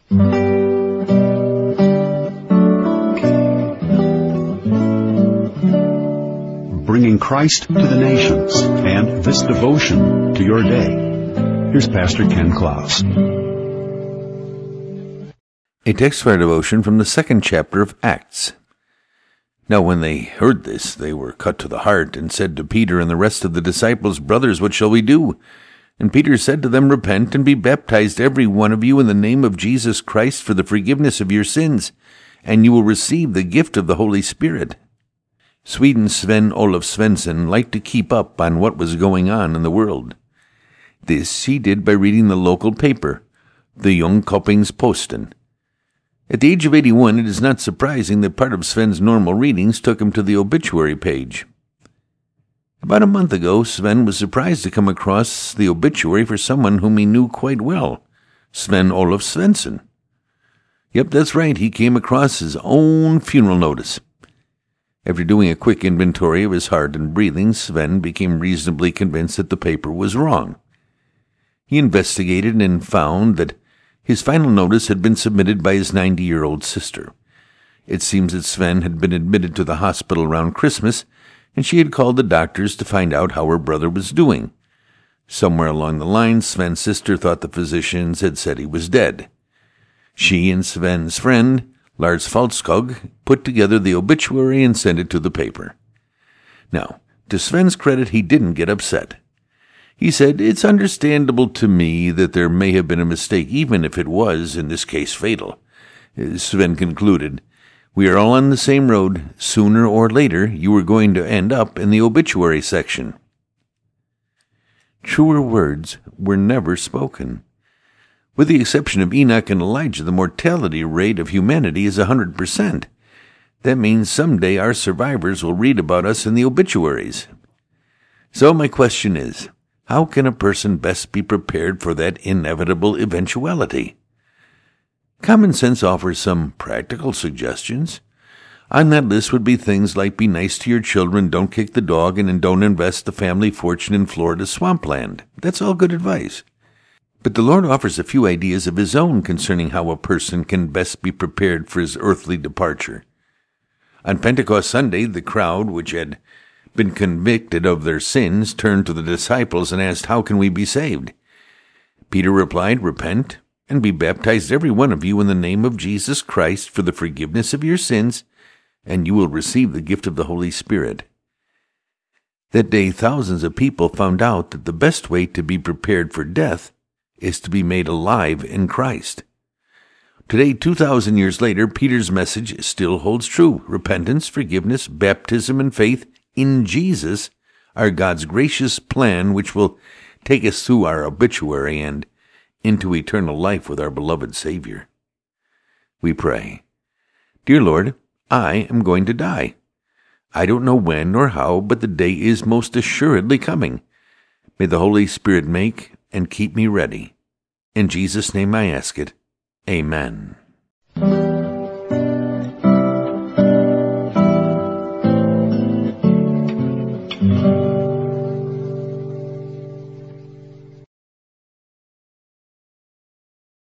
Bringing Christ to the nations and this devotion to your day. Here's Pastor Ken Klaus. A text for our devotion from the 2nd chapter of Acts. Now when they heard this, they were cut to the heart, and said to Peter and the rest of the disciples, Brothers, what shall we do? And Peter said to them, Repent and be baptized every one of you in the name of Jesus Christ for the forgiveness of your sins, and you will receive the gift of the Holy Spirit. Sweden's Sven-Olof Svensson liked to keep up on what was going on in the world. This he did by reading the local paper, the Jönköpings-Posten. At the age of 81, it is not surprising that part of Sven's normal readings took him to the obituary page. About a month ago, Sven was surprised to come across the obituary for someone whom he knew quite well, Sven-Olof Svensson. Yep, that's right, he came across his own funeral notice. After doing a quick inventory of his heart and breathing, Sven became reasonably convinced that the paper was wrong. He investigated and found that his final notice had been submitted by his 90-year-old sister. It seems that Sven had been admitted to the hospital around Christmas, and she had called the doctors to find out how her brother was doing. Somewhere along the line, Sven's sister thought the physicians had said he was dead. She and Sven's friend, Lars Falskog, put together the obituary and sent it to the paper. Now, to Sven's credit, he didn't get upset. He said, It's understandable to me that there may have been a mistake, even if it was, in this case, fatal. Sven concluded, We are all on the same road. Sooner or later, you are going to end up in the obituary section. Truer words were never spoken. With the exception of Enoch and Elijah, the mortality rate of humanity is 100%. That means someday our survivors will read about us in the obituaries. So my question is, how can a person best be prepared for that inevitable eventuality? Common sense offers some practical suggestions. On that list would be things like be nice to your children, don't kick the dog, and don't invest the family fortune in Florida swampland. That's all good advice. But the Lord offers a few ideas of His own concerning how a person can best be prepared for his earthly departure. On Pentecost Sunday, the crowd, which had been convicted of their sins, turned to the disciples and asked, How can we be saved? Peter replied, Repent and be baptized every one of you in the name of Jesus Christ for the forgiveness of your sins, and you will receive the gift of the Holy Spirit. That day, thousands of people found out that the best way to be prepared for death is to be made alive in Christ. Today, 2,000 years later, Peter's message still holds true. Repentance, forgiveness, baptism, and faith in Jesus are God's gracious plan which will take us through our obituary and into eternal life with our beloved Savior. We pray, Dear Lord, I am going to die. I don't know when or how, but the day is most assuredly coming. May the Holy Spirit make and keep me ready. In Jesus' name I ask it. Amen.